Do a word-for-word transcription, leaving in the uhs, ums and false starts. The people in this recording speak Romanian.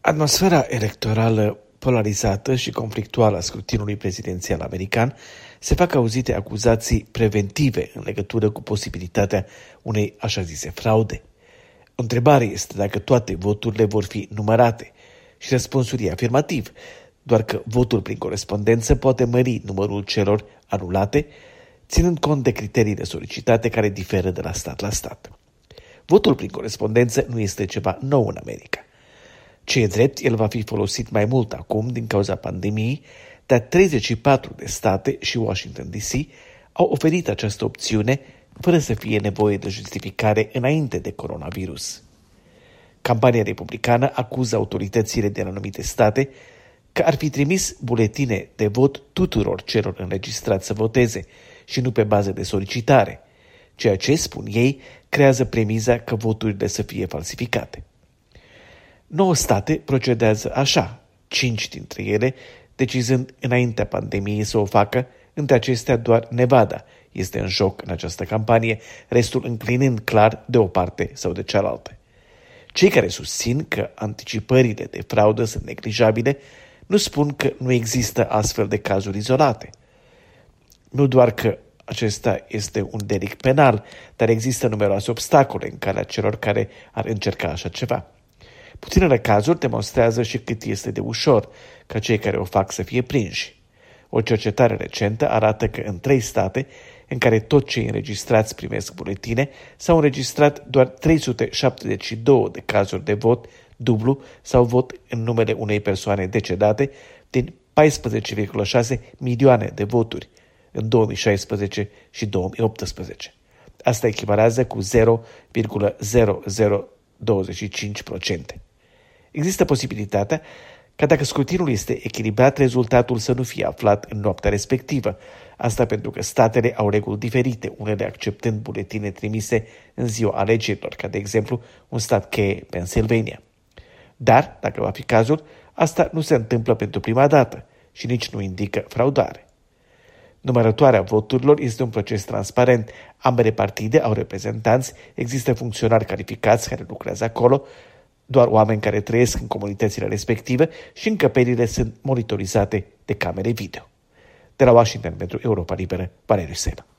Atmosfera electorală polarizată și conflictuală a scrutinului prezidențial american se fac auzite acuzații preventive în legătură cu posibilitatea unei așa zise fraude. Întrebarea este dacă toate voturile vor fi numărate și răspunsul e afirmativ, doar că votul prin corespondență poate mări numărul celor anulate, ținând cont de criteriile solicitate care diferă de la stat la stat. Votul prin corespondență nu este ceva nou în America. Ce e drept, el va fi folosit mai mult acum din cauza pandemiei, dar treizeci și patru de state și Washington D C au oferit această opțiune fără să fie nevoie de justificare înainte de coronavirus. Campania republicană acuză autoritățile din anumite state că ar fi trimis buletine de vot tuturor celor înregistrați să voteze și nu pe bază de solicitare, ceea ce, spun ei, creează premiza că voturile să fie falsificate. Nouă state procedează așa, cinci dintre ele decizând înaintea pandemiei să o facă, între acestea doar Nevada este în joc în această campanie, restul înclinând clar de o parte sau de cealaltă. Cei care susțin că anticipările de fraudă sunt neglijabile nu spun că nu există astfel de cazuri izolate. Nu doar că acesta este un delict penal, dar există numeroase obstacole în calea celor care ar încerca așa ceva. Puținele cazuri demonstrează și cât este de ușor ca cei care o fac să fie prinși. O cercetare recentă arată că în trei state, în care toți cei înregistrați primesc buletine, s-au înregistrat doar trei sute șaptezeci și două de cazuri de vot dublu sau vot în numele unei persoane decedate din paisprezece virgulă șase milioane de voturi în două mii șaisprezece și două mii optsprezece. Asta echivalează cu zero virgulă zero zero douăzeci și cinci la sută. Există posibilitatea ca dacă scrutinul este echilibrat, rezultatul să nu fie aflat în noaptea respectivă. Asta pentru că statele au reguli diferite, unele acceptând buletine trimise în ziua alegerilor, ca de exemplu un stat cheie, Pennsylvania. Dar, dacă va fi cazul, asta nu se întâmplă pentru prima dată și nici nu indică fraudare. Numărătoarea voturilor este un proces transparent. Ambele partide au reprezentanți, există funcționari calificați care lucrează acolo, doar oameni care trăiesc în comunitățile respective și încăperile sunt monitorizate de camere video. De la Washington pentru Europa Liberă, Valeriu Sena.